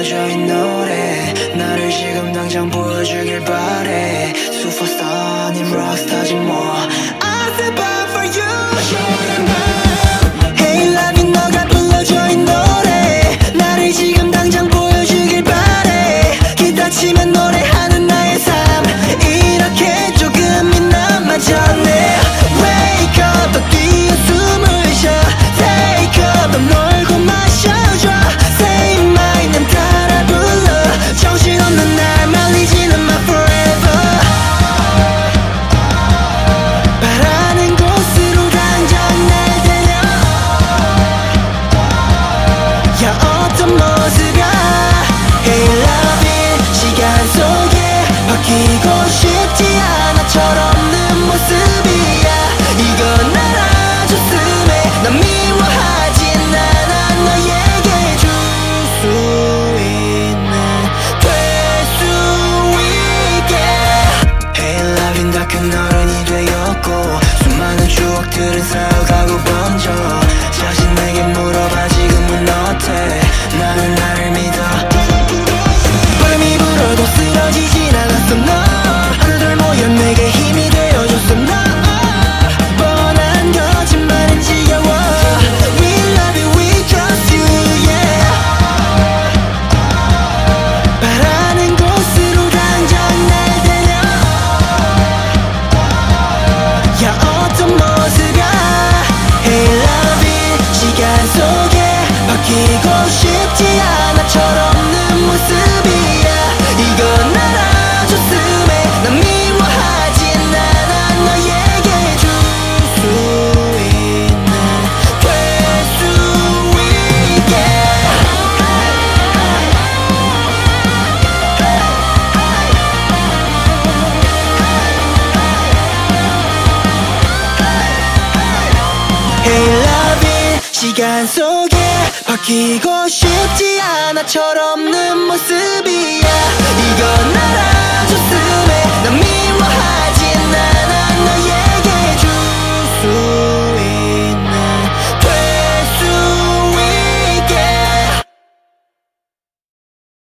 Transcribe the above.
들려줘 이 노래 나를 지금 당장 보여주길 바래 슈퍼스타 아님 락스타지 뭐 I feel bad for you Hey love 너가 불러줘 이 노래 나를 지금 당장 보여주길 바래 기타 치면 노래하는 나의 삶 이렇게 조금이 남아졌네 Wake up 더 뛰어 숨을 쉬어 Take up 더 놀고 마셔줘 Say my name 따라 불러 정신없는 날 말리지는 마 forever 바라는 곳으로 당장 날 데려 야 어떤 모습이야 Hey love it 시간 속에 바뀌고 싶지 않아 철없는 모습이야 이건 알아줬음에 난 미워하진 않아 너에게 줄 수 있는 될 수 있게 Hey loving 다 큰 어른이 되었고 수많은 추억들은 쌓여가고 번져 자신에게 물어봐 지금은 어때 나는 나를 믿어 바람이 불어도 쓰러지진 않았어 너 하나둘 모여 내게 힘이 되어줬어 너 뻔한 거짓말은 지겨워 We love you, we trust you, yeah 바라는 곳으로 당장 날 데려 야 어떤 모습이야 Hey love it 시간 속에 바뀌고 싶지 않아 철없는 모습이야 이건 알아줬음에 난 미워하진 않아 너에게 줄 수 있는 될 수 있게 Hey love it 시간 속에 바뀌고 싶지 않아 철없는 모습이야 이건 알아